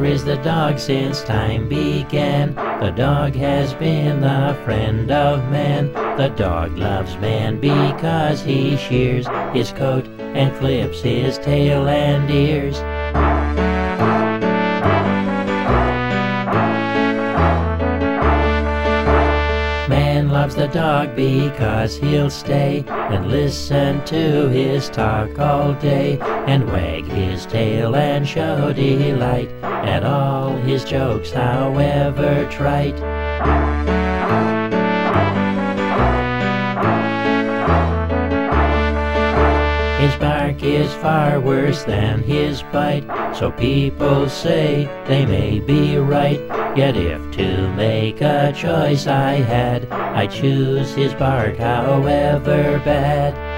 is the dog since time began. The dog has been the friend of man. The dog loves man because he shears his coat and clips his tail and ears. Man loves the dog because he'll stay and listen to his talk all day, and wag his tail and show delight at all his jokes, however trite. His bark is far worse than his bite, so people say they may be right. Yet if to make a choice I had, I'd choose his bark, however bad.